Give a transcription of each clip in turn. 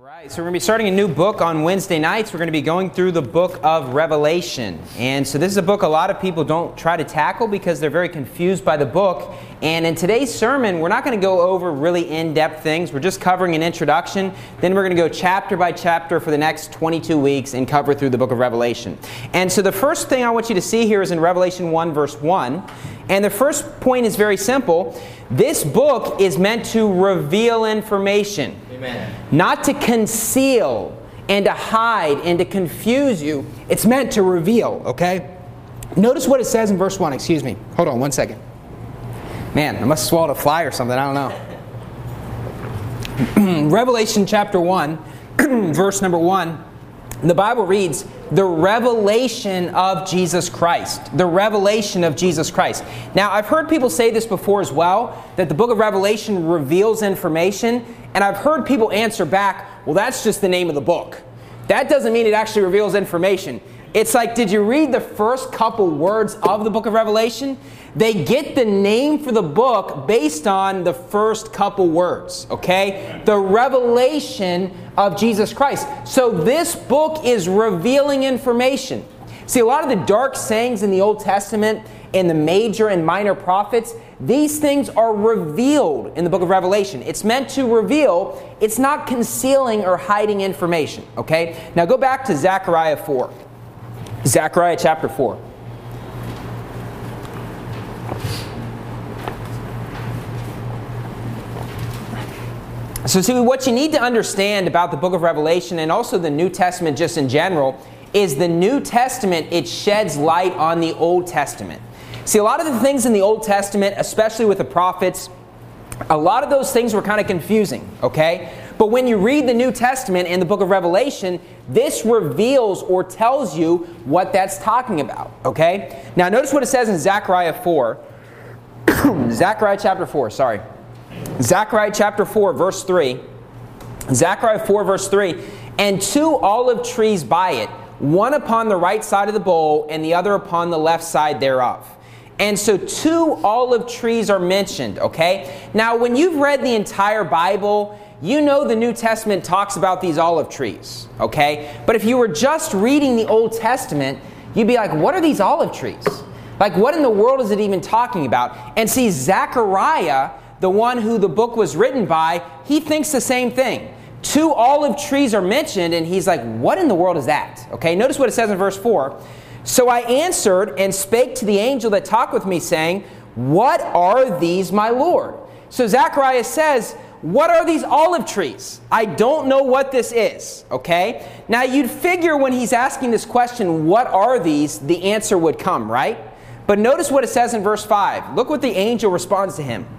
Right, so we're going to be starting a new book on Wednesday nights. We're going to be going through the book of Revelation. And so this is a book a lot of people don't try to tackle because they're very confused by the book. And in today's sermon, we're not going to go over really in-depth things. We're just covering an introduction. Then we're going to go chapter by chapter for the next 22 weeks and cover through the book of Revelation. And so the first thing I want you to see here is in Revelation 1, verse 1. And the first point is very simple. This book is meant to reveal information. Amen. Not to conceal and to hide and to confuse you. It's meant to reveal, okay? Notice what it says in verse 1. Excuse me. Hold on one second. Man, I must have swallowed a fly or something. I don't know. Revelation chapter 1, verse number 1. The Bible reads, the revelation of Jesus Christ. The revelation of Jesus Christ. Now, I've heard people say this before as well, that the book of Revelation reveals information, and I've heard people answer back, well, that's just the name of the book. That doesn't mean it actually reveals information. It's like, did you read the first couple words of the book of Revelation? They get the name for the book based on the first couple words, okay? The revelation of Jesus Christ. So this book is revealing information. See, a lot of the dark sayings in the Old Testament, in the major and minor prophets, these things are revealed in the book of Revelation. It's meant to reveal. It's not concealing or hiding information, okay? Now go back to Zechariah 4. Zechariah chapter 4. So see, what you need to understand about the book of Revelation and also the New Testament just in general is the New Testament, it sheds light on the Old Testament. See, a lot of the things in the Old Testament, especially with the prophets, a lot of those things were kind of confusing, okay? But when you read the New Testament in the book of Revelation, this reveals or tells you what that's talking about, okay? Now notice what it says in Zechariah 4. Zechariah chapter 4, sorry. Zechariah chapter 4, verse 3. Zechariah 4, verse 3. And 2 olive trees by it, one upon the right side of the bowl and the other upon the left side thereof. And so 2 olive trees are mentioned, okay? Now when you've read the entire Bible, you know the New Testament talks about these olive trees, okay? But if you were just reading the Old Testament, you'd be like, what are these olive trees? Like, what in the world is it even talking about? And see, Zechariah, the one who the book was written by, he thinks the same thing. 2 olive trees are mentioned, and he's like, what in the world is that? Okay, notice what it says in verse 4. So I answered and spake to the angel that talked with me, saying, what are these, my Lord? So Zechariah says, what are these olive trees? I don't know what this is, okay? Now you'd figure when he's asking this question, what are these, the answer would come, right? But notice what it says in verse 5. Look what the angel responds to him.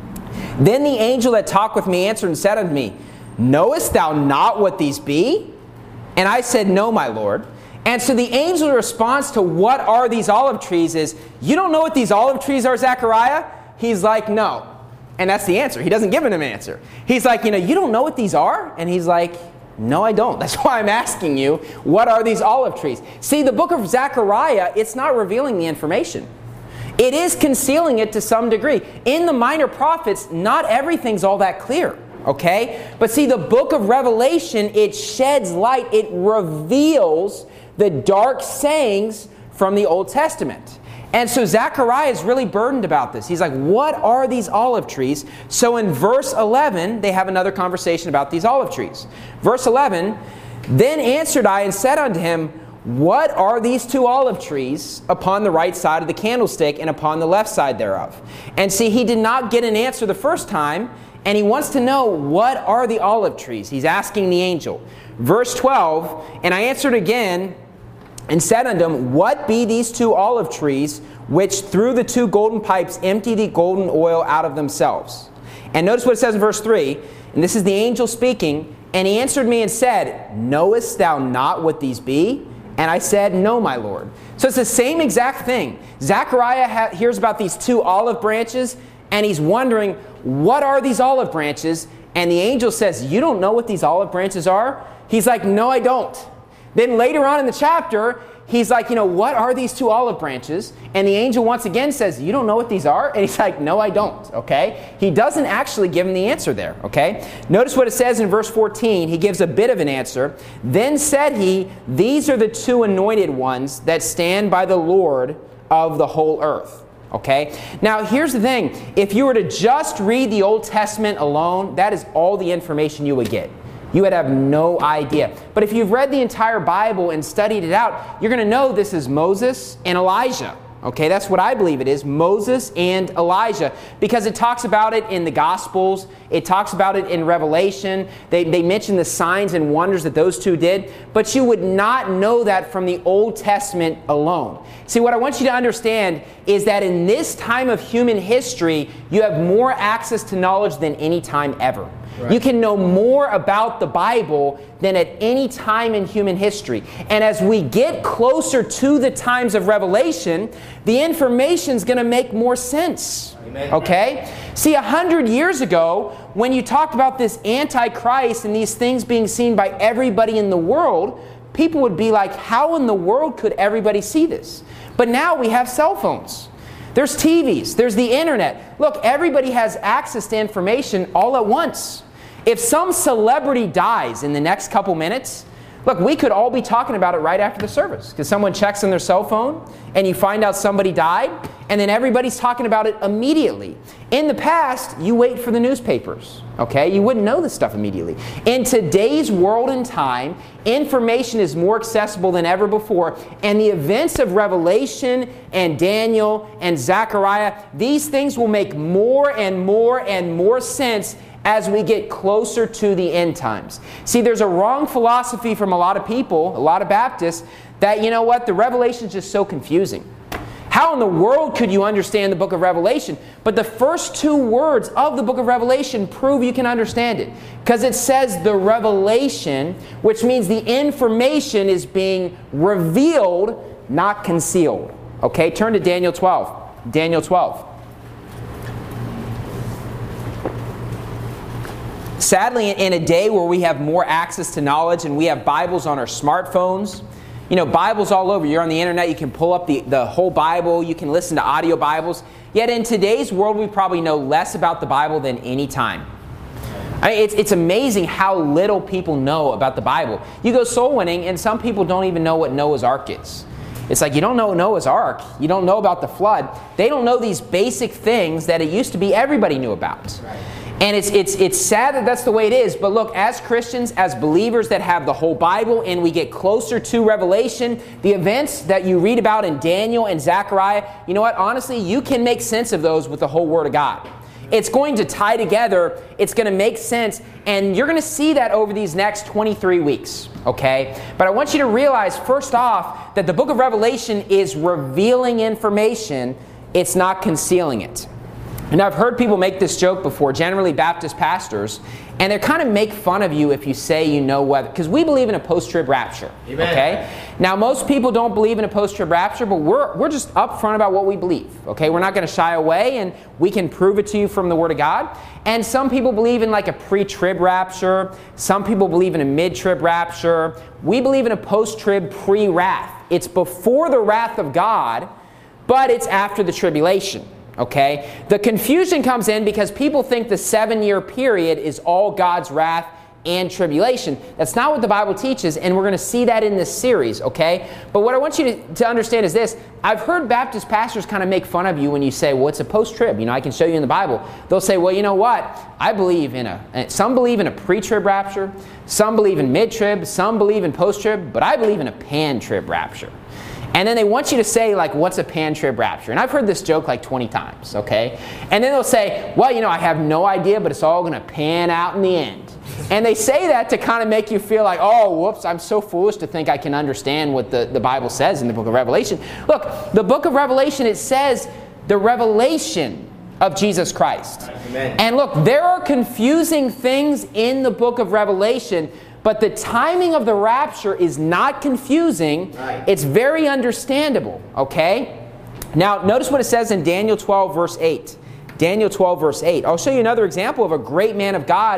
Then the angel that talked with me answered and said unto me, knowest thou not what these be? And I said, no, my Lord. And so the angel's response to what are these olive trees is, you don't know what these olive trees are, Zechariah? He's like, no. And that's the answer. He doesn't give him an answer. He's like, you don't know what these are? And he's like, no, I don't. That's why I'm asking you, what are these olive trees? See, the book of Zechariah, it's not revealing the information. It is concealing it to some degree. In the minor prophets, not everything's all that clear, okay? But see, the book of Revelation, it sheds light. It reveals the dark sayings from the Old Testament. And so Zechariah is really burdened about this. He's like, what are these olive trees? So in verse 11, they have another conversation about these olive trees. Verse 11, then answered I and said unto him, what are these 2 olive trees upon the right side of the candlestick and upon the left side thereof? And see, he did not get an answer the first time, and he wants to know, what are the olive trees? He's asking the angel. Verse 12, and I answered again and said unto him, what be these 2 olive trees, which through the 2 golden pipes empty the golden oil out of themselves? And notice what it says in verse 3, and this is the angel speaking, and he answered me and said, knowest thou not what these be? And I said, no, my Lord. So it's the same exact thing. Zechariah hears about these 2 olive branches, and he's wondering, what are these olive branches? And the angel says, you don't know what these olive branches are? He's like, no, I don't. Then later on in the chapter, he's like, what are these two olive branches? And the angel once again says, you don't know what these are? And he's like, no, I don't, okay? He doesn't actually give him the answer there, okay? Notice what it says in verse 14. He gives a bit of an answer. Then said he, these are the two anointed ones that stand by the Lord of the whole earth. Okay? Now, here's the thing. If you were to just read the Old Testament alone, that is all the information you would get. You would have no idea. But if you've read the entire Bible and studied it out, you're going to know this is Moses and Elijah. Okay, that's what I believe it is, Moses and Elijah, because it talks about it in the Gospels, it talks about it in Revelation, they mention the signs and wonders that those two did, but you would not know that from the Old Testament alone. See, what I want you to understand is that in this time of human history, you have more access to knowledge than any time ever. Right. You can know more about the Bible than at any time in human history. And as we get closer to the times of Revelation, the information is going to make more sense. Amen. Okay? See, 100 years ago, when you talked about this Antichrist and these things being seen by everybody in the world, people would be like, how in the world could everybody see this? But now we have cell phones. There's TVs. There's the internet. Look, everybody has access to information all at once. If some celebrity dies in the next couple minutes, look, we could all be talking about it right after the service because someone checks on their cell phone and you find out somebody died and then everybody's talking about it immediately. In the past, you wait for the newspapers, okay? You wouldn't know this stuff immediately. In today's world and time, information is more accessible than ever before, and the events of Revelation and Daniel and Zechariah, these things will make more and more and more sense as we get closer to the end times. See, there's a wrong philosophy from a lot of people, a lot of Baptists, that, you know what, the Revelation is just so confusing. How in the world could you understand the book of Revelation? But the first two words of the book of Revelation prove you can understand it. Because it says the revelation, which means the information is being revealed, not concealed. Okay, turn to Daniel 12. Daniel 12. Sadly, in a day where we have more access to knowledge and we have Bibles on our smartphones, Bibles all over. You're on the internet, you can pull up the whole Bible, you can listen to audio Bibles. Yet in today's world, we probably know less about the Bible than any time. It's amazing how little people know about the Bible. You go soul winning, and some people don't even know what Noah's Ark is. It's like, you don't know Noah's Ark. You don't know about the flood. They don't know these basic things that it used to be everybody knew about. Right. And it's sad that that's the way it is. But look, as Christians, as believers that have the whole Bible, and we get closer to Revelation, the events that you read about in Daniel and Zechariah, you know what? Honestly, you can make sense of those with the whole Word of God. It's going to tie together. It's going to make sense. And you're going to see that over these next 23 weeks. Okay? But I want you to realize, first off, that the book of Revelation is revealing information. It's not concealing it. And I've heard people make this joke before, generally Baptist pastors, and they kind of make fun of you if you say you know whether, because we believe in a post-trib rapture. Amen. Okay? Now, most people don't believe in a post-trib rapture, but we're just upfront about what we believe. Okay? We're not going to shy away, and we can prove it to you from the Word of God. And some people believe in like a pre-trib rapture. Some people believe in a mid-trib rapture. We believe in a post-trib pre-wrath. It's before the wrath of God, but it's after the tribulation. Okay? The confusion comes in because people think the 7-year period is all God's wrath and tribulation. That's not what the Bible teaches, and we're going to see that in this series, okay? But what I want you to understand is this. I've heard Baptist pastors kind of make fun of you when you say, well, it's a post-trib. I can show you in the Bible. They'll say, well, you know what? I believe in some believe in a pre-trib rapture, some believe in mid-trib, some believe in post-trib, but I believe in a pan-trib rapture. And then they want you to say, like, what's a pan-trib rapture? And I've heard this joke like 20 times, okay? And then they'll say, well, I have no idea, but it's all going to pan out in the end. And they say that to kind of make you feel like, oh, whoops, I'm so foolish to think I can understand what the Bible says in the book of Revelation. Look, the book of Revelation, it says the revelation of Jesus Christ. Amen. And look, there are confusing things in the book of Revelation, but the timing of the rapture is not confusing. Right. It's very understandable, okay? Now, notice what it says in Daniel 12, verse 8. Daniel 12, verse 8. I'll show you another example of a great man of God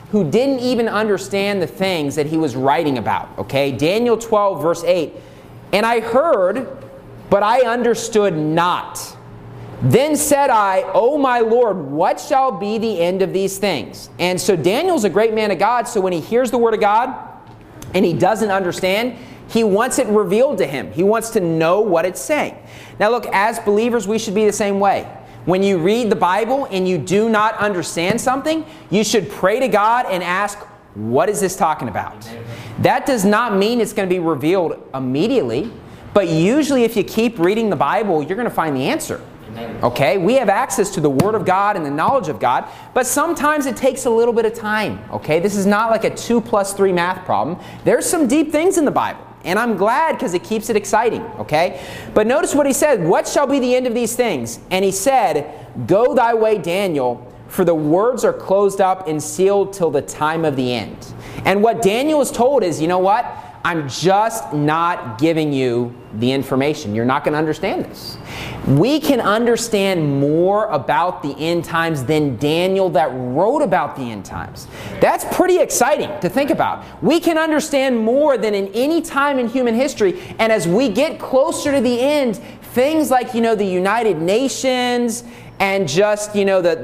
who didn't even understand the things that he was writing about. Okay, Daniel 12, verse 8. And I heard, but I understood not. Then said I, O my Lord, what shall be the end of these things? And so Daniel's a great man of God, so when he hears the word of God and he doesn't understand, he wants it revealed to him. He wants to know what it's saying. Now look, as believers, we should be the same way. When you read the Bible and you do not understand something, you should pray to God and ask, what is this talking about? That does not mean it's going to be revealed immediately, but usually if you keep reading the Bible, you're going to find the answer. Okay, we have access to the Word of God and the knowledge of God, but sometimes it takes a little bit of time. Okay, this is not like a 2 + 3 math problem. There's some deep things in the Bible, and I'm glad because it keeps it exciting. Okay, but notice what he said, what shall be the end of these things? And he said, go thy way, Daniel, for the words are closed up and sealed till the time of the end. And what Daniel is told is, you know what? I'm just not giving you the information. You're not going to understand this. We can understand more about the end times than Daniel that wrote about the end times. That's pretty exciting to think about. We can understand more than in any time in human history. And as we get closer to the end, things like, the United Nations and just, the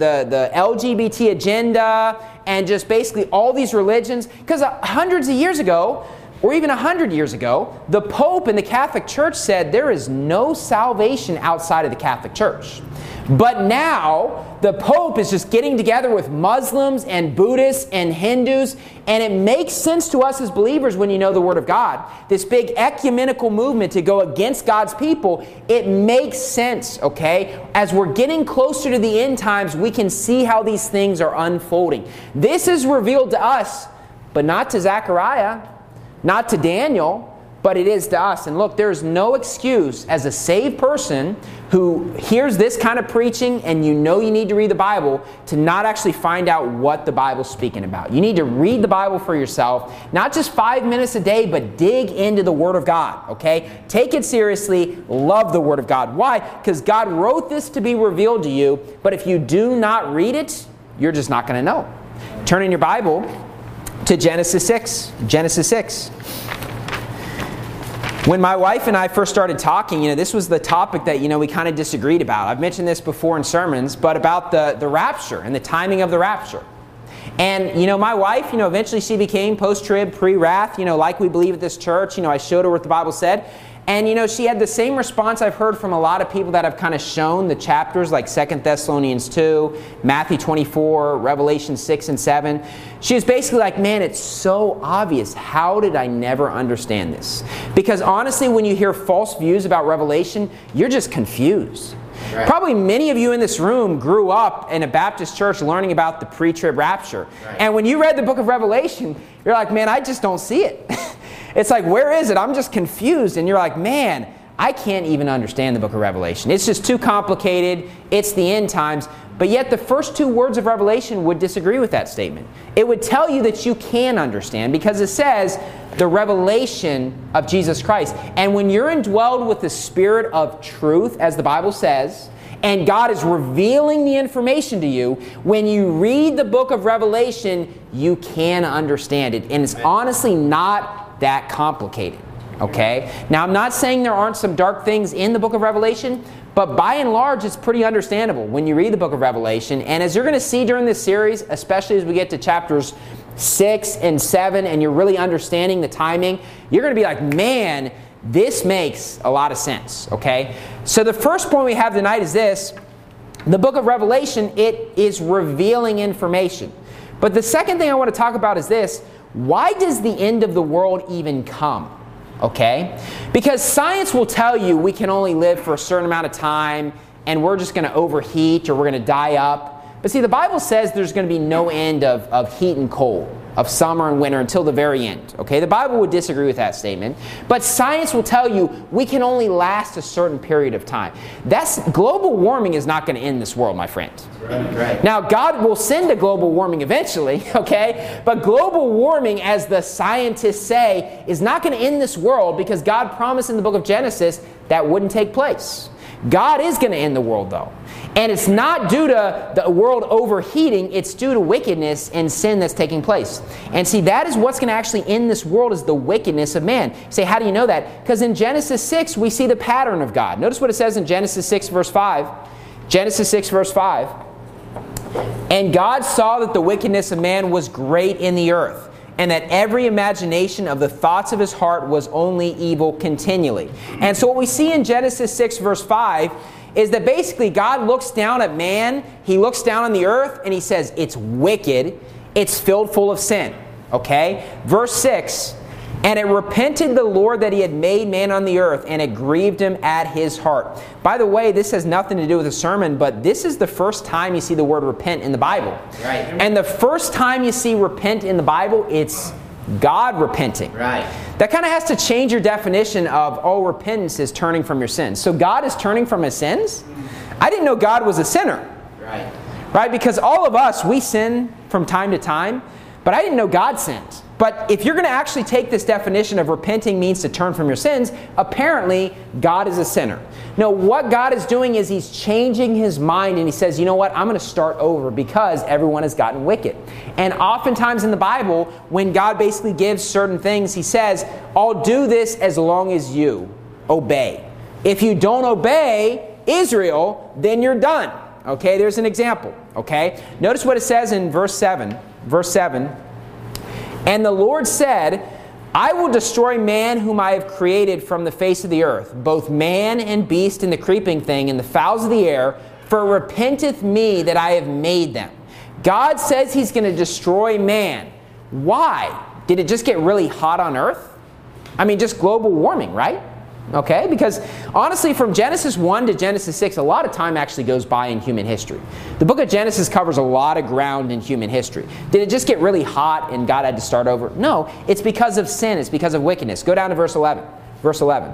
LGBT agenda and just basically all these religions, because hundreds of years ago, or even 100 years ago, the Pope and the Catholic Church said there is no salvation outside of the Catholic Church. But now, the Pope is just getting together with Muslims and Buddhists and Hindus, and it makes sense to us as believers when you know the Word of God. This big ecumenical movement to go against God's people, it makes sense, okay? As we're getting closer to the end times, we can see how these things are unfolding. This is revealed to us, but not to Zechariah. Not to Daniel, but it is to us. And look, there's no excuse as a saved person who hears this kind of preaching and you need to read the Bible to not actually find out what the Bible's speaking about. You need to read the Bible for yourself, not just 5 minutes a day, but dig into the Word of God, okay? Take it seriously. Love the Word of God. Why? Because God wrote this to be revealed to you, but if you do not read it, you're just not going to know. Turn in your Bible to Genesis 6. Genesis 6. When my wife and I first started talking, this was the topic that, we kind of disagreed about. I've mentioned this before in sermons, but about the rapture and the timing of the rapture. And, my wife, eventually she became post-trib, pre-wrath, like we believe at this church. I showed her what the Bible said. And, she had the same response I've heard from a lot of people that have kind of shown the chapters like 2 Thessalonians 2, Matthew 24, Revelation 6 and 7. She was basically like, man, it's so obvious. How did I never understand this? Because honestly, when you hear false views about Revelation, you're just confused. Right. Probably many of you in this room grew up in a Baptist church learning about the pre-trib rapture. Right. And when you read the book of Revelation, you're like, man, I just don't see it. It's like, where is it? I'm just confused. And you're like, man, I can't even understand the book of Revelation. It's just too complicated. It's the end times. But yet the first 2 words of Revelation would disagree with that statement. It would tell you that you can understand because it says the revelation of Jesus Christ. And when you're indwelled with the Spirit of truth, as the Bible says, and God is revealing the information to you, when you read the book of Revelation, you can understand it. And it's honestly not that complicated, okay? Now, I'm not saying there aren't some dark things in the book of Revelation, but by and large, it's pretty understandable when you read the book of Revelation. And as you're going to see during this series, especially as we get to chapters 6 and 7, and you're really understanding the timing, you're going to be like, man, this makes a lot of sense, okay? So the first point we have tonight is this. The book of Revelation, it is revealing information. But the second thing I want to talk about is this. Why does the end of the world even come? Okay? Because science will tell you we can only live for a certain amount of time and we're just going to overheat or we're going to die up. But see, the Bible says there's going to be no end of heat and cold, of summer and winter until the very end. Okay? The Bible would disagree with that statement. But science will tell you we can only last a certain period of time. Global warming is not going to end this world, my friend. Right. Now, God will send a global warming eventually, okay? But global warming, as the scientists say, is not going to end this world because God promised in the book of Genesis that wouldn't take place. God is going to end the world, though. And it's not due to the world overheating. It's due to wickedness and sin that's taking place. And see, that is what's going to actually end this world, is the wickedness of man. You say, how do you know that? Because in Genesis 6, we see the pattern of God. Notice what it says in Genesis 6, verse 5. Genesis 6, verse 5. And God saw that the wickedness of man was great in the earth, and that every imagination of the thoughts of his heart was only evil continually. And so what we see in Genesis 6, verse 5, is that basically God looks down at man, he looks down on the earth, and he says, it's wicked, it's filled full of sin. Okay? Verse 6, and it repented the Lord that he had made man on the earth, and it grieved him at his heart. By the way, this has nothing to do with a sermon, but this is the first time you see the word repent in the Bible. Right. And the first time you see repent in the Bible, it's God repenting. Right. That kind of has to change your definition of, repentance is turning from your sins. So God is turning from his sins? I didn't know God was a sinner. Right. Right? Because all of us, we sin from time to time, but I didn't know God sinned. But if you're going to actually take this definition of repenting means to turn from your sins, apparently God is a sinner. No, what God is doing is he's changing his mind, and he says, you know what, I'm going to start over because everyone has gotten wicked. And oftentimes in the Bible, when God basically gives certain things, he says, I'll do this as long as you obey. If you don't obey Israel, then you're done. Okay, there's an example. Okay, notice what it says in verse 7. Verse 7. And the Lord said, I will destroy man whom I have created from the face of the earth, both man and beast and the creeping thing and the fowls of the air, for it repenteth me that I have made them. God says he's going to destroy man. Why? Did it just get really hot on earth? I mean, just global warming, right? Okay, because honestly, from Genesis 1 to Genesis 6, a lot of time actually goes by in human history. The book of Genesis covers a lot of ground in human history. Did it just get really hot and God had to start over? No, it's because of sin. It's because of wickedness. Go down to verse 11. Verse 11.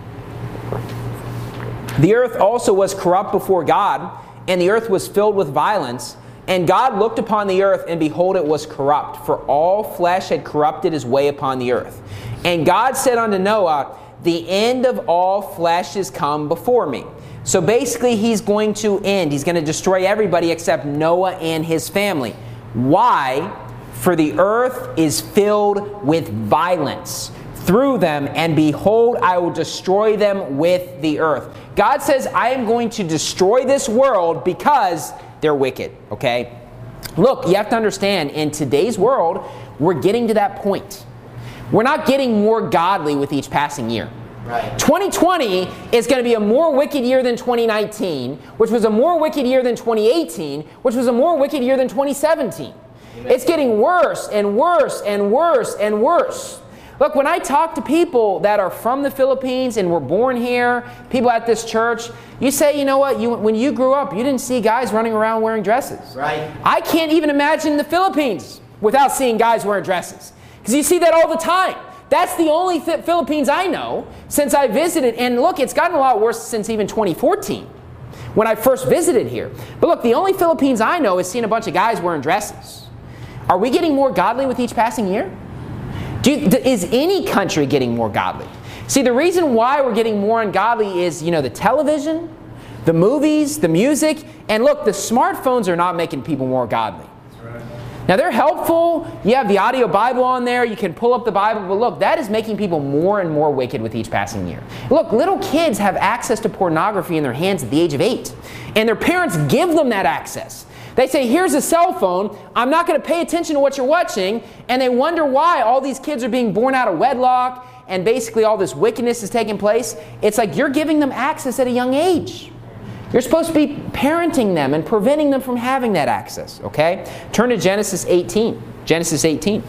The earth also was corrupt before God, and the earth was filled with violence. And God looked upon the earth, and behold, it was corrupt, for all flesh had corrupted his way upon the earth. And God said unto Noah, the end of all flesh is come before me. So basically he's going to end. He's going to destroy everybody except Noah and his family. Why? For the earth is filled with violence through them, and behold, I will destroy them with the earth. God says, I am going to destroy this world because they're wicked. Okay? Look, you have to understand, in today's world, we're getting to that point. We're not getting more godly with each passing year. Right. 2020 is going to be a more wicked year than 2019, which was a more wicked year than 2018, which was a more wicked year than 2017. Amen. It's getting worse and worse and worse and worse. Look, when I talk to people that are from the Philippines and were born here, people at this church, you say, you know what, when you grew up, you didn't see guys running around wearing dresses. Right. I can't even imagine the Philippines without seeing guys wearing dresses. Because you see that all the time. That's the only Philippines I know since I visited. And look, it's gotten a lot worse since even 2014 when I first visited here. But look, the only Philippines I know is seeing a bunch of guys wearing dresses. Are we getting more godly with each passing year? Is any country getting more godly? See, the reason why we're getting more ungodly is, the television, the movies, the music. And look, the smartphones are not making people more godly. Now, they're helpful. You have the audio Bible on there. You can pull up the Bible. But look, that is making people more and more wicked with each passing year. Look, little kids have access to pornography in their hands at the age of 8. And their parents give them that access. They say, here's a cell phone. I'm not going to pay attention to what you're watching. And they wonder why all these kids are being born out of wedlock and basically all this wickedness is taking place. It's like you're giving them access at a young age. You're supposed to be parenting them and preventing them from having that access, okay? Turn to Genesis 18. Genesis 18.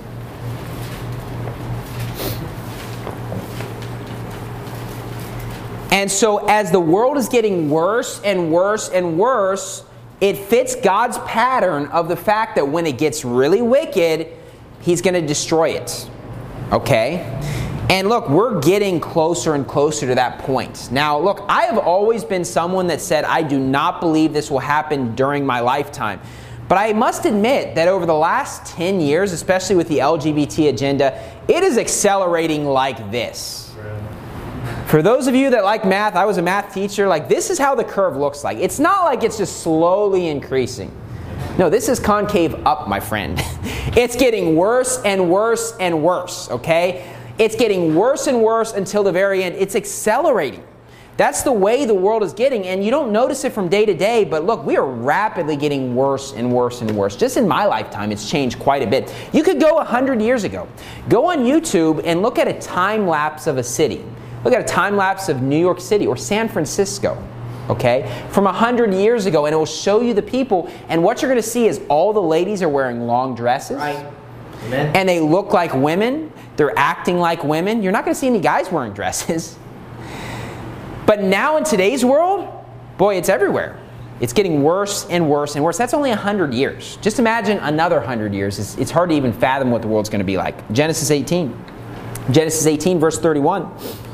And so as the world is getting worse and worse and worse, it fits God's pattern of the fact that when it gets really wicked, he's going to destroy it, okay? And look, we're getting closer and closer to that point. Now, look, I have always been someone that said I do not believe this will happen during my lifetime. But I must admit that over the last 10 years, especially with the LGBT agenda, it is accelerating like this. For those of you that like math, I was a math teacher, like this is how the curve looks like. It's not like it's just slowly increasing. No, this is concave up, my friend. It's getting worse and worse and worse, okay? It's getting worse and worse until the very end. It's accelerating. That's the way the world is getting, and you don't notice it from day to day, but look, we are rapidly getting worse and worse and worse. Just in my lifetime, it's changed quite a bit. You could go 100 years ago. Go on YouTube and look at a time lapse of a city. Look at a time lapse of New York City or San Francisco, okay, from 100 years ago, and it will show you the people, and what you're going to see is all the ladies are wearing long dresses, right. Amen. And they look like women. They're acting like women. You're not going to see any guys wearing dresses. But now in today's world, boy, it's everywhere. It's getting worse and worse and worse. That's only 100 years. Just imagine another 100 years. It's hard to even fathom what the world's going to be like. Genesis 18. Genesis 18, verse 31.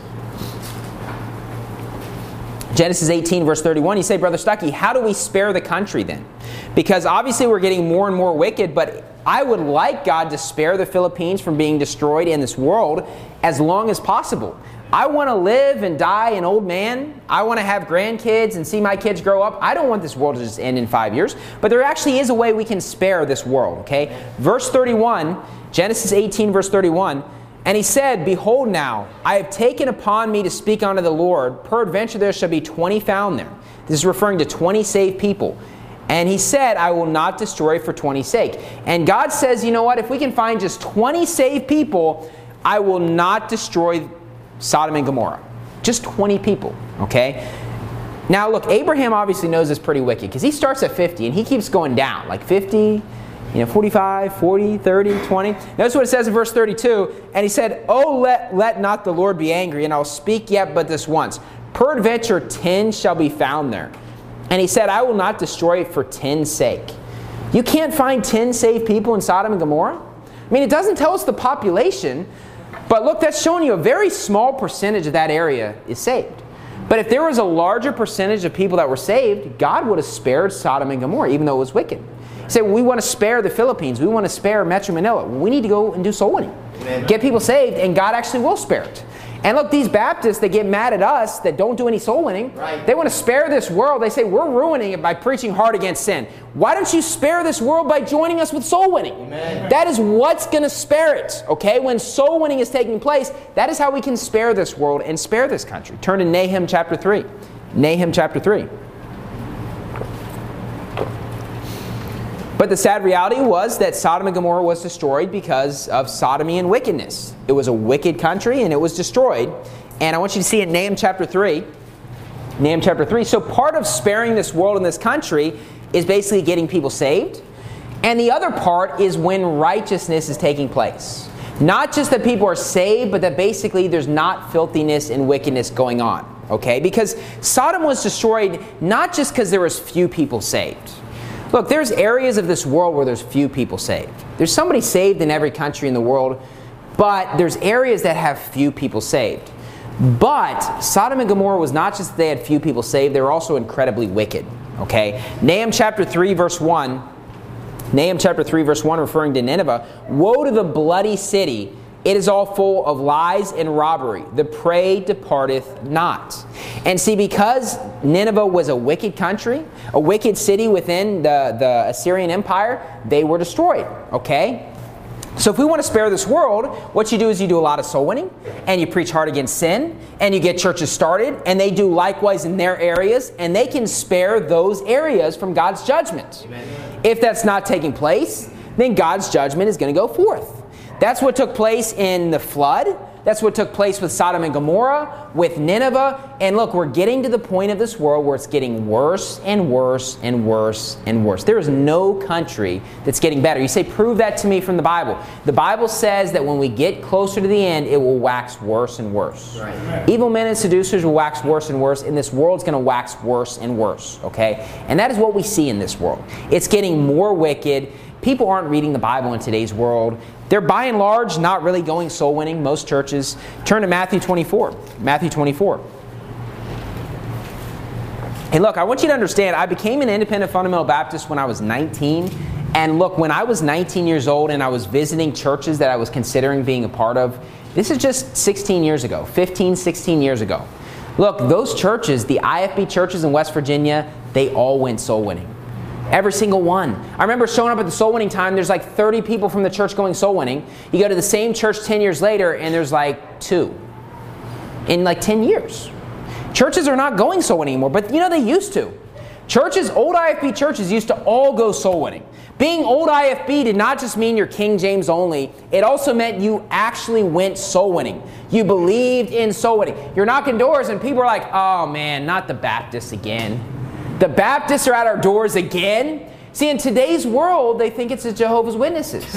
Genesis 18, verse 31. You say, Brother Stuckey, how do we spare the country then? Because obviously we're getting more and more wicked, but I would like God to spare the Philippines from being destroyed in this world as long as possible. I want to live and die an old man. I want to have grandkids and see my kids grow up. I don't want this world to just end in 5 years. But there actually is a way we can spare this world, okay? Verse 31, Genesis 18, verse 31. And he said, Behold now, I have taken upon me to speak unto the Lord. Peradventure there shall be 20 found there. This is referring to 20 saved people. And he said, I will not destroy for 20's sake. And God says, you know what? If we can find just 20 saved people, I will not destroy Sodom and Gomorrah. Just 20 people, okay? Now look, Abraham obviously knows it's pretty wicked because he starts at 50 and he keeps going down, like 50, 45, 40, 30, 20. Notice what it says in verse 32. And he said, Oh, let not the Lord be angry, and I'll speak yet but this once. Peradventure 10 shall be found there. And he said, I will not destroy it for 10's sake. You can't find 10 saved people in Sodom and Gomorrah? I mean, it doesn't tell us the population, but look, that's showing you a very small percentage of that area is saved. But if there was a larger percentage of people that were saved, God would have spared Sodom and Gomorrah, even though it was wicked. He said, we want to spare the Philippines. We want to spare Metro Manila. We need to go and do soul winning. Amen. Get people saved, and God actually will spare it. And look, these Baptists that get mad at us that don't do any soul winning, right. They want to spare this world. They say, we're ruining it by preaching hard against sin. Why don't you spare this world by joining us with soul winning? Amen. That is what's going to spare it, okay? When soul winning is taking place, that is how we can spare this world and spare this country. Turn to Nahum chapter 3. Nahum chapter 3. But the sad reality was that Sodom and Gomorrah was destroyed because of sodomy and wickedness. It was a wicked country and it was destroyed. And I want you to see in Nahum chapter 3. Nahum chapter 3. So part of sparing this world and this country is basically getting people saved. And the other part is when righteousness is taking place. Not just that people are saved, but that basically there's not filthiness and wickedness going on. Okay? Because Sodom was destroyed not just because there was few people saved. Look, there's areas of this world where there's few people saved. There's somebody saved in every country in the world, but there's areas that have few people saved. But Sodom and Gomorrah was not just that they had few people saved, they were also incredibly wicked. Okay? Nahum chapter 3, verse 1. Nahum chapter 3, verse 1, referring to Nineveh. Woe to the bloody city! It is all full of lies and robbery. The prey departeth not. And see, because Nineveh was a wicked country, a wicked city within the Assyrian Empire, they were destroyed. Okay? So if we want to spare this world, what you do is you do a lot of soul winning, and you preach hard against sin, and you get churches started, and they do likewise in their areas, and they can spare those areas from God's judgment. Amen. If that's not taking place, then God's judgment is going to go forth. That's what took place in the flood. That's what took place with Sodom and Gomorrah, with Nineveh. And look, we're getting to the point of this world where it's getting worse and worse and worse and worse. There is no country that's getting better. You say, prove that to me from the Bible. The Bible says that when we get closer to the end, it will wax worse and worse. Right. Evil men and seducers will wax worse and worse, and this world's going to wax worse and worse. Okay? And that is what we see in this world. It's getting more wicked. People aren't reading the Bible in today's world. They're by and large not really going soul winning, most churches. Turn to Matthew 24. Matthew 24. Hey, look, I want you to understand, I became an independent fundamental Baptist when I was 19, And look, when I was 19 years old and I was visiting churches that I was considering being a part of, this is just 16 years ago, 15, 16 years ago. Look, those churches, the IFB churches in West Virginia, they all went soul winning. Every single one. I remember showing up at the soul winning time, there's like 30 people from the church going soul winning. You go to the same church 10 years later and there's like 2 in like 10 years. Churches are not going soul winning anymore, but they used to. Churches, old IFB churches used to all go soul winning. Being old IFB did not just mean you're King James only. It also meant you actually went soul winning. You believed in soul winning. You're knocking doors and people are like, oh man, not the Baptists again. The Baptists are at our doors again. See, in today's world, they think it's the Jehovah's Witnesses.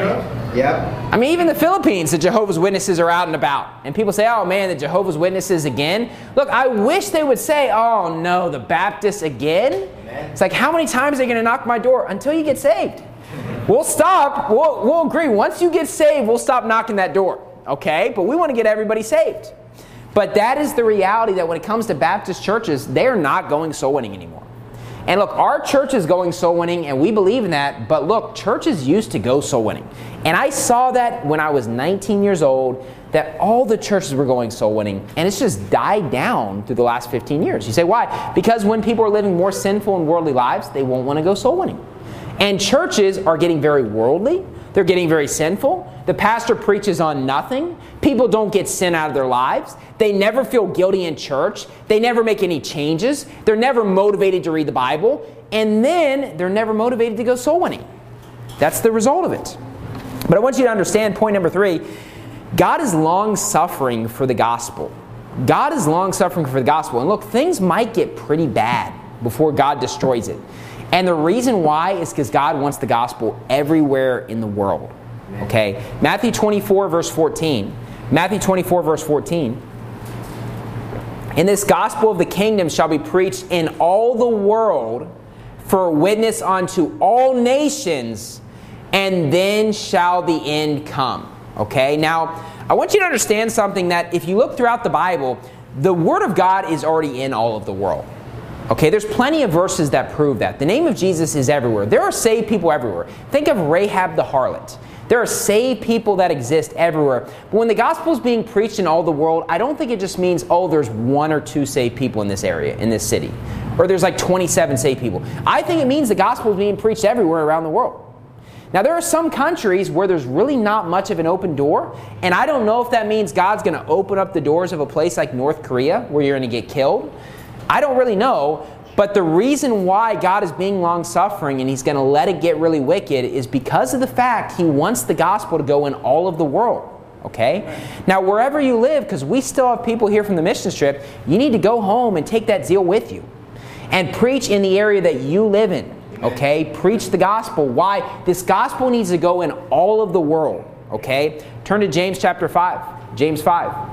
Yep. I mean, even the Philippines, the Jehovah's Witnesses are out and about. And people say, oh man, the Jehovah's Witnesses again. Look, I wish they would say, oh no, the Baptists again. Amen. It's like, how many times are they going to knock my door? Until you get saved. We'll stop. We'll agree. Once you get saved, we'll stop knocking that door. Okay? But we want to get everybody saved. But that is the reality that when it comes to Baptist churches, they're not going soul winning anymore. And look, our church is going soul winning, and we believe in that. But look, churches used to go soul winning. And I saw that when I was 19 years old, that all the churches were going soul winning. And it's just died down through the last 15 years. You say, why? Because when people are living more sinful and worldly lives, they won't want to go soul winning. And churches are getting very worldly. They're getting very sinful. The pastor preaches on nothing. People don't get sin out of their lives. They never feel guilty in church. They never make any changes. They're never motivated to read the Bible. And then they're never motivated to go soul winning. That's the result of it. But I want you to understand point number 3. God is long-suffering for the gospel. God is long-suffering for the gospel. And look, things might get pretty bad before God destroys it. And the reason why is because God wants the gospel everywhere in the world. Okay? Matthew 24, verse 14. Matthew 24, verse 14. And this gospel of the kingdom shall be preached in all the world for a witness unto all nations, and then shall the end come. Okay? Now, I want you to understand something, that if you look throughout the Bible, the Word of God is already in all of the world. Okay, there's plenty of verses that prove that. The name of Jesus is everywhere. There are saved people everywhere. Think of Rahab the harlot. There are saved people that exist everywhere. But when the gospel is being preached in all the world, I don't think it just means, oh, there's 1 or 2 saved people in this area, in this city. Or there's like 27 saved people. I think it means the gospel is being preached everywhere around the world. Now, there are some countries where there's really not much of an open door, and I don't know if that means God's going to open up the doors of a place like North Korea where you're going to get killed. I don't really know, but the reason why God is being long-suffering and He's going to let it get really wicked is because of the fact He wants the gospel to go in all of the world. Okay? Now, wherever you live, because we still have people here from the mission trip, you need to go home and take that zeal with you and preach in the area that you live in. Okay? Preach the gospel. Why? This gospel needs to go in all of the world. Okay? Turn to James chapter 5. James 5.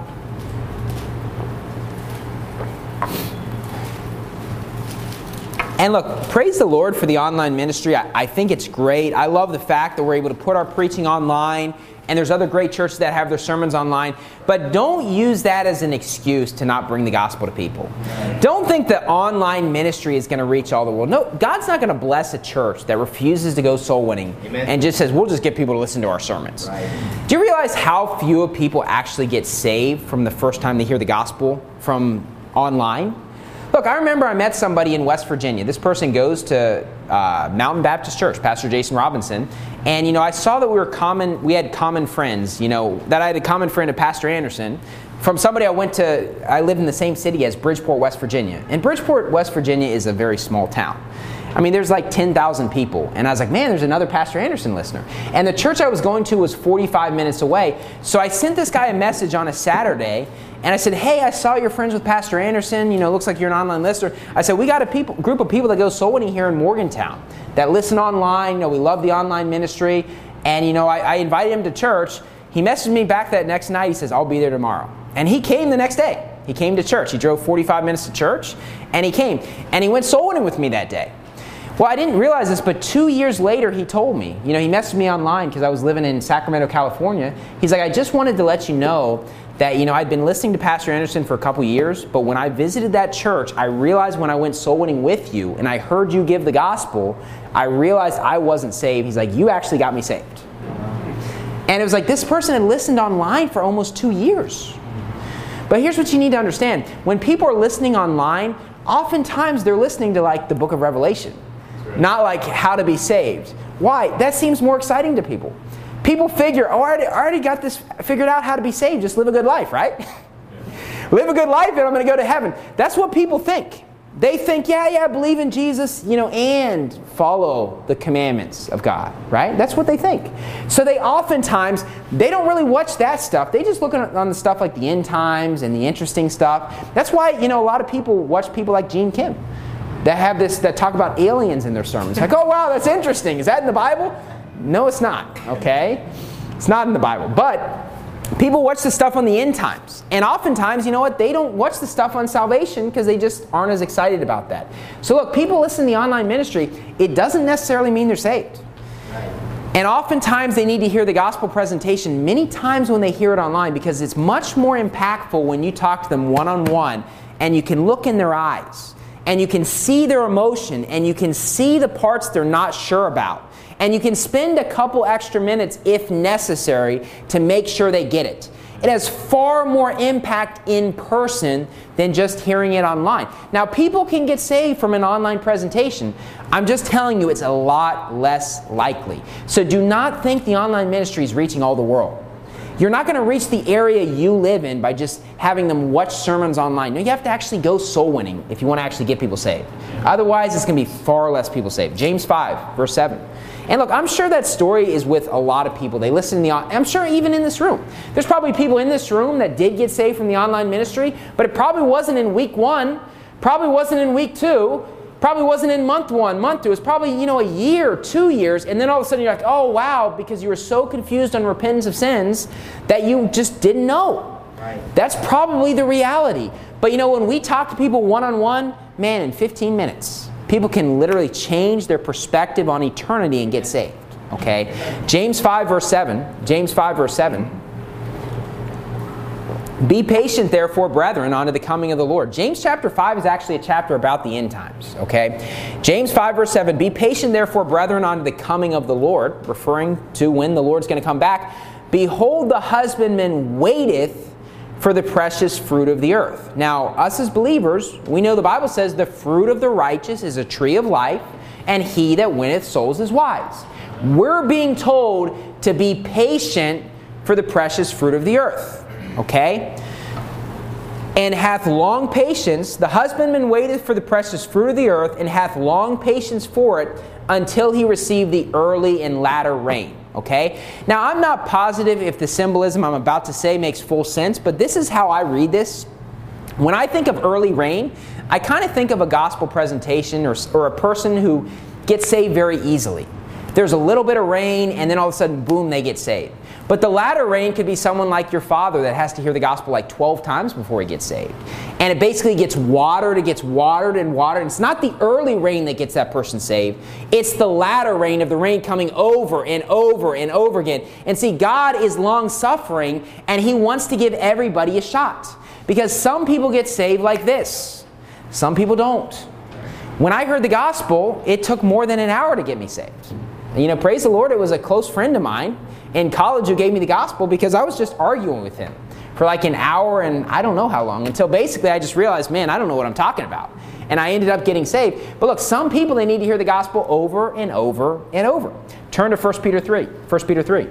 And look, praise the Lord for the online ministry. I think it's great. I love the fact that we're able to put our preaching online, and there's other great churches that have their sermons online. But don't use that as an excuse to not bring the gospel to people. Don't think that online ministry is going to reach all the world. No, God's not going to bless a church that refuses to go soul winning and just says, we'll just get people to listen to our sermons. Right. Do you realize how few people actually get saved from the first time they hear the gospel from online? Look, I remember I met somebody in West Virginia. This person goes to Mountain Baptist Church, Pastor Jason Robinson. And, I saw that we had common friends, that I had a common friend of Pastor Anderson from somebody I lived in the same city as Bridgeport, West Virginia. And Bridgeport, West Virginia is a very small town. I mean, there's like 10,000 people. And I was like, man, there's another Pastor Anderson listener. And the church I was going to was 45 minutes away. So I sent this guy a message on a Saturday. And I said, hey, I saw you're friends with Pastor Anderson. Looks like you're an online listener. I said, we got a group of people that go soul winning here in Morgantown that listen online. We love the online ministry. And, I invited him to church. He messaged me back that next night. He says, I'll be there tomorrow. And he came the next day. He came to church. He drove 45 minutes to church. And he came. And he went soul winning with me that day. Well, I didn't realize this, but 2 years later, he told me. He messaged me online because I was living in Sacramento, California. He's like, I just wanted to let you know that, I'd been listening to Pastor Anderson for a couple years, but when I visited that church, I realized when I went soul winning with you and I heard you give the gospel, I realized I wasn't saved. He's like, you actually got me saved. And it was like this person had listened online for almost 2 years. But here's what you need to understand. When people are listening online, oftentimes they're listening to like the book of Revelation, not like how to be saved. Why? That seems more exciting to people. People figure, I already got this figured out how to be saved. Just live a good life, right? Live a good life and I'm going to go to heaven. That's what people think. They think, believe in Jesus, and follow the commandments of God, right? That's what they think. So they oftentimes, they don't really watch that stuff. They just look on the stuff like the end times and the interesting stuff. That's why, a lot of people watch people like Gene Kim that talk about aliens in their sermons. Like, oh, wow, that's interesting. Is that in the Bible? No, it's not, okay? It's not in the Bible. But people watch the stuff on the end times. And oftentimes, they don't watch the stuff on salvation because they just aren't as excited about that. So look, people listen to the online ministry. It doesn't necessarily mean they're saved. And oftentimes they need to hear the gospel presentation many times when they hear it online because it's much more impactful when you talk to them one-on-one and you can look in their eyes and you can see their emotion and you can see the parts they're not sure about. And you can spend a couple extra minutes, if necessary, to make sure they get it. It has far more impact in person than just hearing it online. Now, people can get saved from an online presentation. I'm just telling you, it's a lot less likely. So do not think the online ministry is reaching all the world. You're not going to reach the area you live in by just having them watch sermons online. No, you have to actually go soul winning if you want to actually get people saved. Otherwise, it's going to be far less people saved. James 5, verse 7. And look, I'm sure that story is with a lot of people. They listen to I'm sure even in this room. There's probably people in this room that did get saved from the online ministry, but it probably wasn't in week 1, probably wasn't in week 2, probably wasn't in month 1, month 2. It's probably, a year, 2 years, and then all of a sudden you're like, oh wow, because you were so confused on repentance of sins that you just didn't know. Right. That's probably the reality. But when we talk to people one-on-one, man, in 15 minutes, people can literally change their perspective on eternity and get saved. Okay? James 5 verse 7. James 5 verse 7. Be patient, therefore, brethren, unto the coming of the Lord. James chapter 5 is actually a chapter about the end times. Okay? James 5 verse 7. Be patient, therefore, brethren, unto the coming of the Lord, referring to when the Lord's going to come back. Behold, the husbandman waiteth for the precious fruit of the earth. Now, us as believers, we know the Bible says the fruit of the righteous is a tree of life, and he that winneth souls is wise. We're being told to be patient for the precious fruit of the earth. Okay? And hath long patience, the husbandman waiteth for the precious fruit of the earth, and hath long patience for it, until he receive the early and latter rain. Okay? Now, I'm not positive if the symbolism I'm about to say makes full sense, but this is how I read this. When I think of early rain, I kind of think of a gospel presentation or a person who gets saved very easily. There's a little bit of rain, and then all of a sudden, boom, they get saved. But the latter rain could be someone like your father that has to hear the gospel like 12 times before he gets saved. And it basically gets watered and watered. It's not the early rain that gets that person saved. It's the latter rain of the rain coming over and over and over again. And see, God is long-suffering, and He wants to give everybody a shot. Because some people get saved like this. Some people don't. When I heard the gospel, it took more than an hour to get me saved. Praise the Lord, it was a close friend of mine in college who gave me the gospel because I was just arguing with him for like an hour and I don't know how long, until basically I just realized, man, I don't know what I'm talking about. And I ended up getting saved. But look, some people, they need to hear the gospel over and over and over. Turn to 1 Peter 3. 1 Peter 3.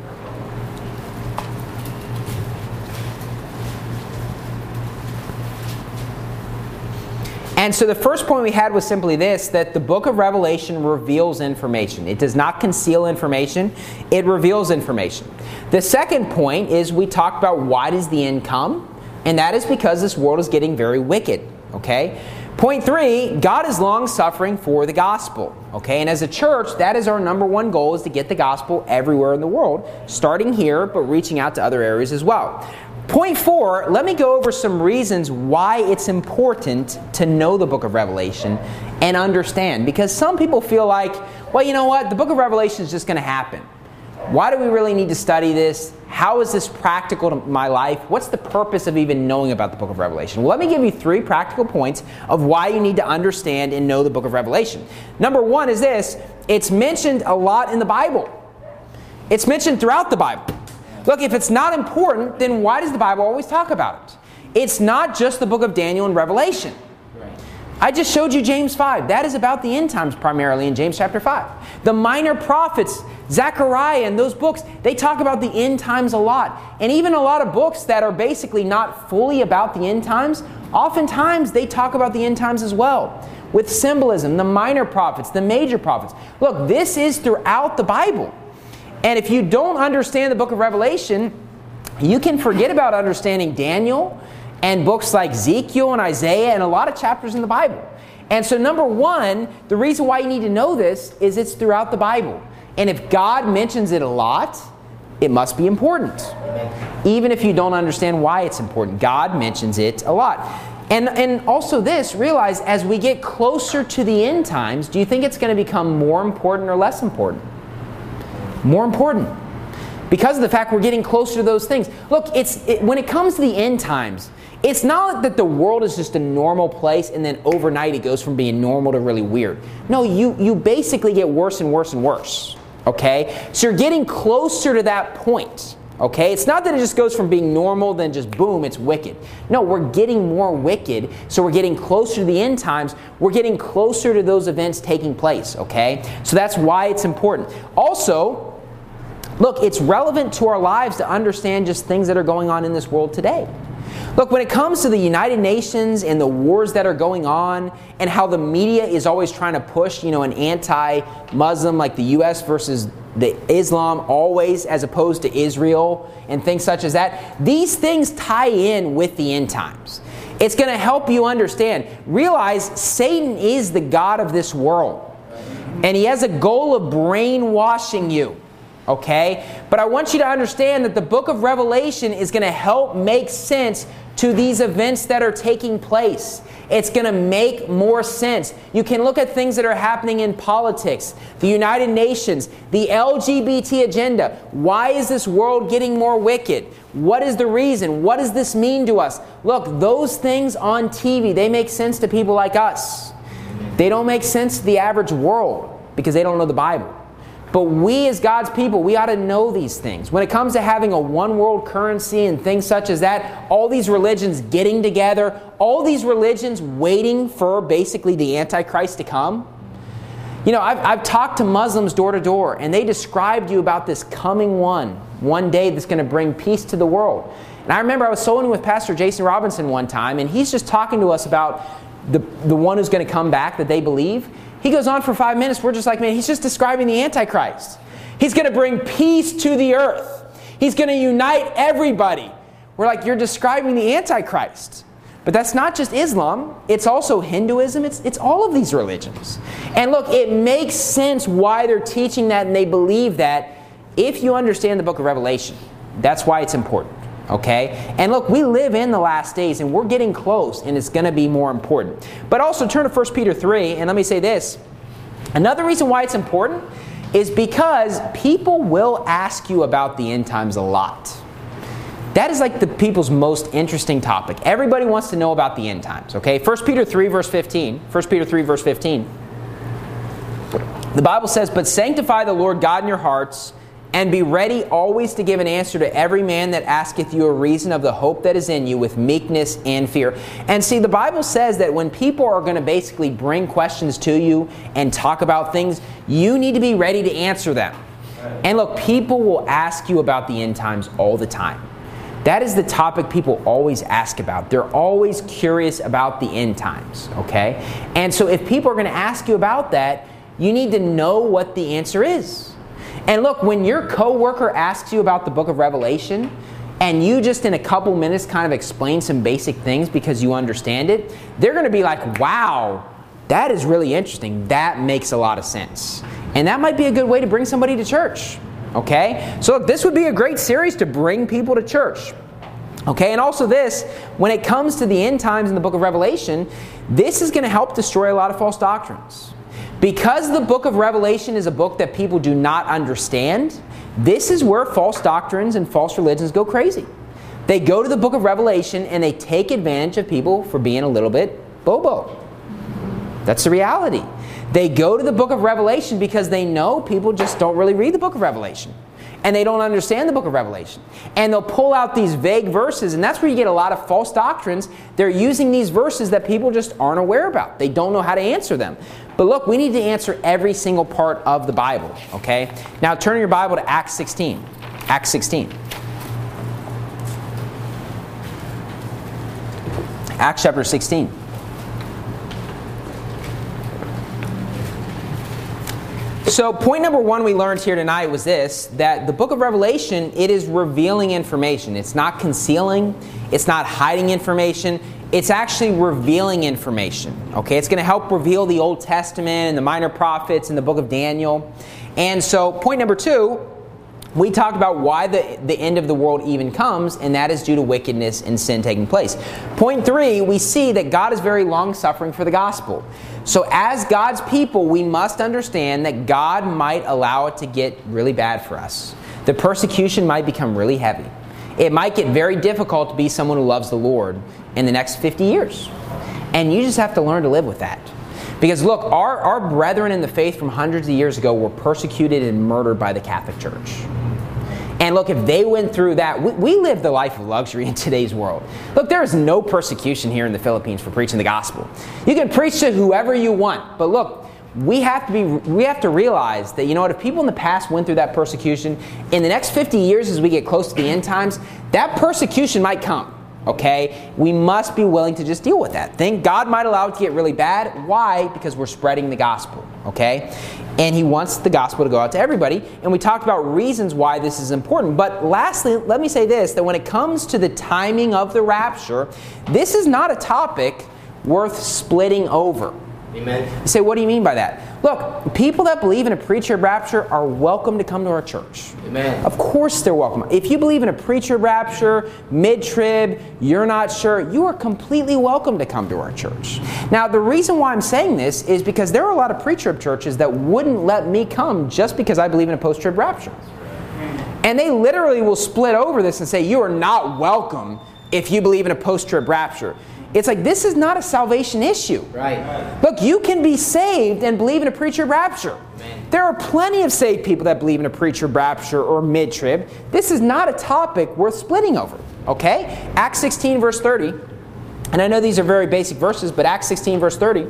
And so the first point we had was simply this, that the book of Revelation reveals information. It does not conceal information. It reveals information. The second point is we talked about why does the end come? And that is because this world is getting very wicked. Okay? Point 3, God is long-suffering for the gospel. Okay? And as a church, that is our number one goal, is to get the gospel everywhere in the world, starting here, but reaching out to other areas as well. Point 4, let me go over some reasons why it's important to know the book of Revelation and understand. Because some people feel like, well, you know what? The book of Revelation is just going to happen. Why do we really need to study this? How is this practical to my life? What's the purpose of even knowing about the book of Revelation? Well, let me give you 3 practical points of why you need to understand and know the book of Revelation. Number 1 is this: it's mentioned a lot in the Bible. It's mentioned throughout the Bible. Look, if it's not important, then why does the Bible always talk about it? It's not just the book of Daniel and Revelation. I just showed you James 5. That is about the end times primarily in James chapter 5. The minor prophets, Zechariah and those books, they talk about the end times a lot. And even a lot of books that are basically not fully about the end times, oftentimes they talk about the end times as well. With symbolism, the minor prophets, the major prophets. Look, this is throughout the Bible. And if you don't understand the book of Revelation, you can forget about understanding Daniel and books like Ezekiel and Isaiah and a lot of chapters in the Bible. And so number 1, the reason why you need to know this is it's throughout the Bible. And if God mentions it a lot, it must be important. Even if you don't understand why it's important, God mentions it a lot. And also this, realize as we get closer to the end times, do you think it's going to become more important or less important? More important. Because of the fact we're getting closer to those things. Look, when it comes to the end times, it's not that the world is just a normal place and then overnight it goes from being normal to really weird. No, you basically get worse and worse and worse. Okay? So you're getting closer to that point. Okay? It's not that it just goes from being normal then just boom, it's wicked. No, we're getting more wicked, so we're getting closer to the end times. We're getting closer to those events taking place. Okay? So that's why it's important. Also, look, it's relevant to our lives to understand just things that are going on in this world today. Look, when it comes to the United Nations and the wars that are going on and how the media is always trying to push, an anti-Muslim like the U.S. versus the Islam always as opposed to Israel and things such as that, these things tie in with the end times. It's going to help you understand. Realize Satan is the god of this world. And he has a goal of brainwashing you. Okay? But I want you to understand that the book of Revelation is going to help make sense to these events that are taking place. It's going to make more sense. You can look at things that are happening in politics, the United Nations, the LGBT agenda. Why is this world getting more wicked? What is the reason? What does this mean to us? Look, those things on TV, they make sense to people like us. They don't make sense to the average world because they don't know the Bible. But we as God's people, we ought to know these things. When it comes to having a one world currency and things such as that, all these religions getting together, all these religions waiting for basically the Antichrist to come. I've talked to Muslims door to door, and they described to you about this coming one day that's going to bring peace to the world. And I remember I was soloing with Pastor Jason Robinson one time, and he's just talking to us about the one who's going to come back that they believe. He goes on for 5 minutes. We're just like, man, he's just describing the Antichrist. He's going to bring peace to the earth. He's going to unite everybody. We're like, you're describing the Antichrist. But that's not just Islam. It's also Hinduism. It's all of these religions. And look, it makes sense why they're teaching that and they believe that if you understand the book of Revelation. That's why it's important. Okay? And look, we live in the last days and we're getting close and it's going to be more important. But also turn to 1 Peter 3 and let me say this. Another reason why it's important is because people will ask you about the end times a lot. That is like the people's most interesting topic. Everybody wants to know about the end times. Okay? 1 Peter 3 verse 15. 1 Peter 3 verse 15. The Bible says, "But sanctify the Lord God in your hearts, and be ready always to give an answer to every man that asketh you a reason of the hope that is in you with meekness and fear." And see, the Bible says that when people are going to basically bring questions to you and talk about things, you need to be ready to answer them. And look, people will ask you about the end times all the time. That is the topic people always ask about. They're always curious about the end times, okay? And so if people are going to ask you about that, you need to know what the answer is. And look, when your coworker asks you about the book of Revelation, and you just in a couple minutes kind of explain some basic things because you understand it, they're going to be like, wow, that is really interesting. That makes a lot of sense. And that might be a good way to bring somebody to church. Okay? So look, this would be a great series to bring people to church. Okay? And also this, when it comes to the end times in the book of Revelation, this is going to help destroy a lot of false doctrines. Because the book of Revelation is a book that people do not understand, This is where false doctrines and false religions go crazy. They go to the book of Revelation and they take advantage of people for being a little bit bobo. That's the reality. They go to the book of Revelation because they know people just don't really read the book of Revelation. And they don't understand the book of Revelation. And they'll pull out these vague verses, and that's where you get a lot of false doctrines. They're using these verses that people just aren't aware about. They don't know how to answer them. But look, we need to answer every single part of the Bible, okay? Now turn your Bible to Acts 16. Acts 16. Acts chapter 16. So point number one we learned here tonight was this, that the book of Revelation, it is revealing information. It's not concealing. It's not hiding information. It's actually revealing information. Okay, it's going to help reveal the Old Testament and the minor prophets and the book of Daniel. And so point number two, we talked about why the end of the world even comes, and that is due to wickedness and sin taking place. Point three, we see that God is very long-suffering for the gospel. So as God's people, we must understand that God might allow it to get really bad for us. The persecution might become really heavy. It might get very difficult to be someone who loves the Lord in the next 50 years. And you just have to learn to live with that. Because look, our brethren in the faith from hundreds of years ago were persecuted and murdered by the Catholic Church. And look, if they went through that, we live the life of luxury in today's world. Look, there is no persecution here in the Philippines for preaching the gospel. You can preach to whoever you want. But look, we have to realize that, you know what, if people in the past went through that persecution, in the next 50 years as we get close to the end times, that persecution might come. Okay? We must be willing to just deal with that. Think God might allow it to get really bad. Why? Because we're spreading the gospel. Okay? And He wants the gospel to go out to everybody. And we talked about reasons why this is important. But lastly, let me say this, that when it comes to the timing of the rapture, this is not a topic worth splitting over. Amen. You say, what do you mean by that? Look, people that believe in a pre-trib rapture are welcome to come to our church. Amen. Of course they're welcome. If you believe in a pre-trib rapture, mid-trib, you're not sure, you are completely welcome to come to our church. Now, the reason why I'm saying this is because there are a lot of pre-trib churches that wouldn't let me come just because I believe in a post-trib rapture. And they literally will split over this and say, you are not welcome if you believe in a post-trib rapture. It's like, this is not a salvation issue. Right. Look, you can be saved and believe in a pre-trib rapture. Amen. There are plenty of saved people that believe in a pre-trib rapture or mid-trib. This is not a topic worth splitting over. Okay? Acts 16 verse 30. And I know these are very basic verses, but Acts 16 verse 30.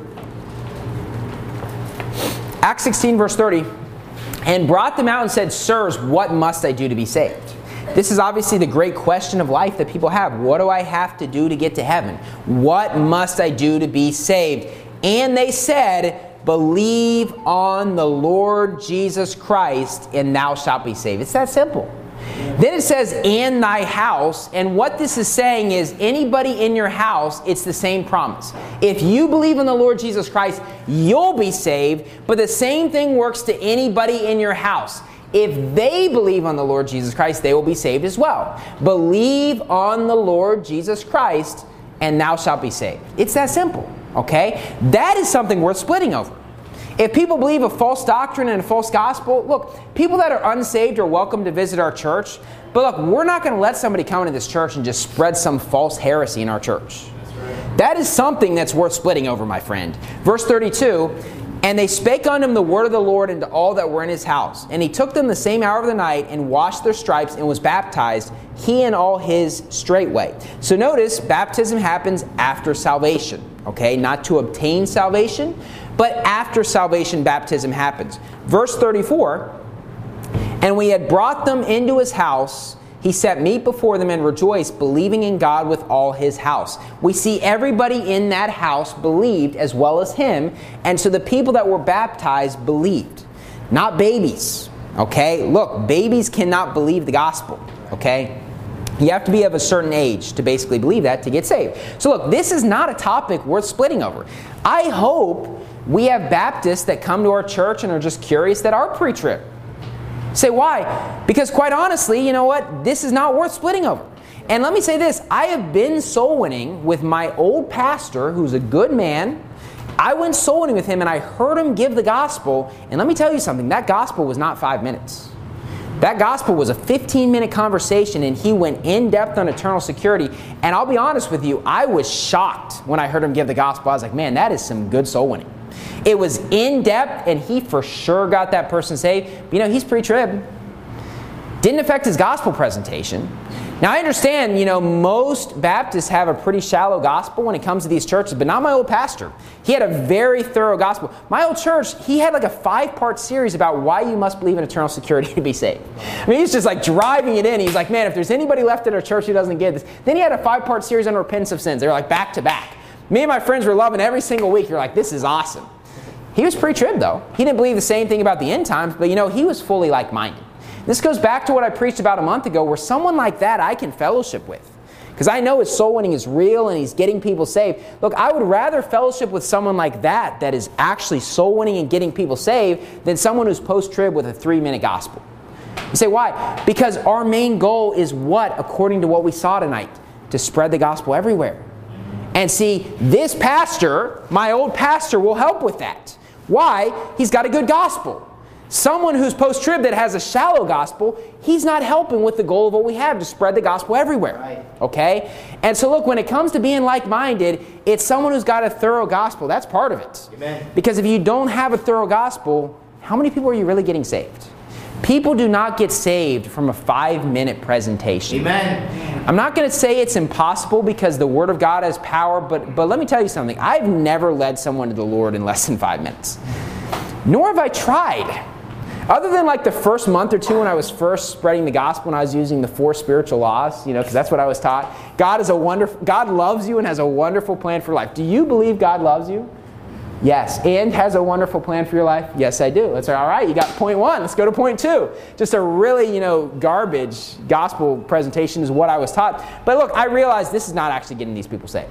Acts 16 verse 30. And brought them out and said, Sirs, what must I do to be saved? This is obviously the great question of life that people have. What do I have to do to get to heaven? What must I do to be saved? And they said, believe on the Lord Jesus Christ, and thou shalt be saved. It's that simple. Then it says, and thy house. And what this is saying is, anybody in your house, it's the same promise. If you believe in the Lord Jesus Christ, you'll be saved. But the same thing works to anybody in your house. If they believe on the Lord Jesus Christ, they will be saved as well. Believe on the Lord Jesus Christ, and thou shalt be saved. It's that simple, okay? That is something worth splitting over. If people believe a false doctrine and a false gospel, look, people that are unsaved are welcome to visit our church. But look, we're not going to let somebody come into this church and just spread some false heresy in our church. That is something that's worth splitting over, my friend. Verse 32, and they spake unto him the word of the Lord and to all that were in his house. And he took them the same hour of the night and washed their stripes and was baptized, he and all his straightway. So notice, baptism happens after salvation. Okay, not to obtain salvation, but after salvation, baptism happens. Verse 34, and we had brought them into his house, he set meat before them and rejoiced, believing in God with all his house. We see everybody in that house believed as well as him. And so the people that were baptized believed. Not babies. Okay? Look, babies cannot believe the gospel. Okay? You have to be of a certain age to basically believe that to get saved. So look, this is not a topic worth splitting over. I hope we have Baptists that come to our church and are just curious that are pre-trib. Say, why? Because quite honestly, you know what? This is not worth splitting over. And let me say this. I have been soul winning with my old pastor, who's a good man. I went soul winning with him, and I heard him give the gospel. And let me tell you something. That gospel was not 5 minutes. That gospel was a 15-minute conversation, and he went in depth on eternal security. And I'll be honest with you, I was shocked when I heard him give the gospel. I was like, man, that is some good soul winning. It was in depth, and he for sure got that person saved. But, he's pre-trib. Didn't affect his gospel presentation. Now, I understand, most Baptists have a pretty shallow gospel when it comes to these churches, but not my old pastor. He had a very thorough gospel. My old church, he had like a 5-part series about why you must believe in eternal security to be saved. I mean, he's just like driving it in. He's like, man, if there's anybody left at our church who doesn't get this. Then he had a 5-part series on repentance of sins. They were like back to back. Me and my friends were loving every single week. You're like, this is awesome. He was pre-trib, though. He didn't believe the same thing about the end times, but he was fully like-minded. This goes back to what I preached about a month ago, where someone like that I can fellowship with. Because I know his soul winning is real and he's getting people saved. Look, I would rather fellowship with someone like that is actually soul winning and getting people saved than someone who's post-trib with a 3-minute gospel. You say, why? Because our main goal is what, according to what we saw tonight? To spread the gospel everywhere. And see, this pastor, my old pastor, will help with that. Why? He's got a good gospel. Someone who's post-trib that has a shallow gospel, he's not helping with the goal of what we have, to spread the gospel everywhere. Right. Okay? And so look, when it comes to being like-minded, it's someone who's got a thorough gospel. That's part of it. Amen. Because if you don't have a thorough gospel, how many people are you really getting saved? People do not get saved from a 5-minute presentation. Amen. I'm not going to say it's impossible, because the Word of God has power, but let me tell you something. I've never led someone to the Lord in less than 5 minutes. Nor have I tried. Other than like the first month or two when I was first spreading the gospel and I was using the 4 spiritual laws, because that's what I was taught. God loves you and has a wonderful plan for life. Do you believe God loves you? Yes. And has a wonderful plan for your life? Yes, I do. That's all right. You got point 1. Let's go to point 2. Just a really, garbage gospel presentation is what I was taught. But look, I realized this is not actually getting these people saved.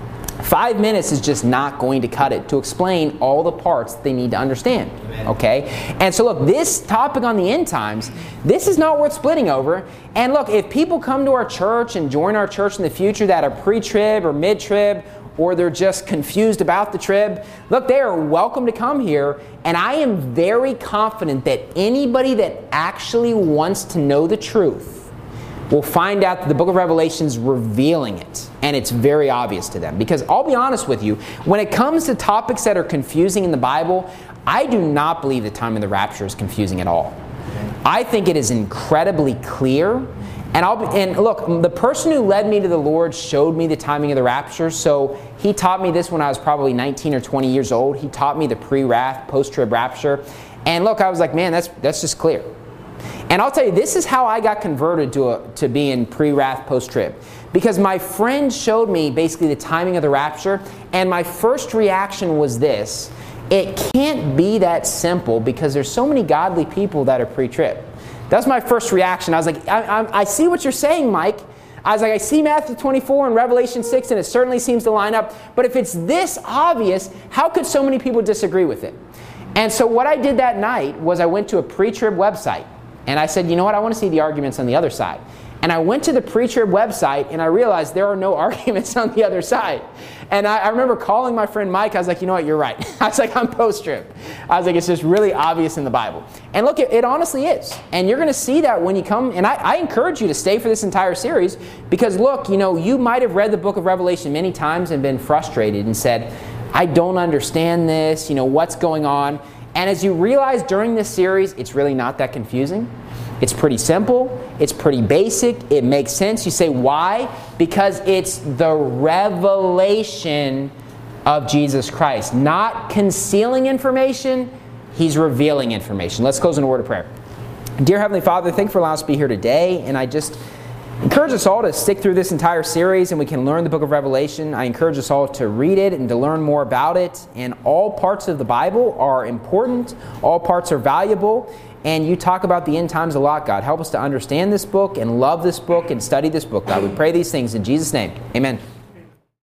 5 minutes is just not going to cut it to explain all the parts they need to understand. Okay? And so look, this topic on the end times, this is not worth splitting over. And look, if people come to our church and join our church in the future that are pre-trib or mid-trib, or they're just confused about the trib, look, they are welcome to come here. And I am very confident that anybody that actually wants to know the truth will find out that the book of Revelation is revealing it, and it's very obvious to them. Because I'll be honest with you, when it comes to topics that are confusing in the Bible, I do not believe the time of the rapture is confusing at all. I think it is incredibly clear. And look, the person who led me to the Lord showed me the timing of the rapture. So he taught me this when I was probably 19 or 20 years old. He taught me the pre-wrath, post-trib rapture. And look, I was like, man, that's just clear. And I'll tell you, this is how I got converted to being pre-wrath, post-trib. Because my friend showed me basically the timing of the rapture, and my first reaction was this: it can't be that simple because there's so many godly people that are pre-trib. That's my first reaction. I was like, I see what you're saying, Mike. I was like, I see Matthew 24 and Revelation 6, and it certainly seems to line up. But if it's this obvious, how could so many people disagree with it? And so what I did that night was I went to a pre-trib website. And I said, you know what, I want to see the arguments on the other side. And I went to the pre-trib website, and I realized there are no arguments on the other side. And I remember calling my friend Mike. I was like, you know what, you're right. I was like, I'm post-trib. I was like, it's just really obvious in the Bible. And look, it honestly is. And you're going to see that when you come. And I encourage you to stay for this entire series, because look, you might have read the book of Revelation many times and been frustrated and said, I don't understand this, what's going on? And as you realize during this series, it's really not that confusing. It's pretty simple. It's pretty basic. It makes sense. You say, why? Because it's the revelation of Jesus Christ. Not concealing information. He's revealing information. Let's close in a word of prayer. Dear Heavenly Father, thank you for allowing us to be here today. And I just encourage us all to stick through this entire series, and we can learn the book of Revelation. I encourage us all to read it and to learn more about it. And all parts of the Bible are important. All parts are valuable. And you talk about the end times a lot, God. Help us to understand this book and love this book and study this book, God. We pray these things in Jesus' name. Amen.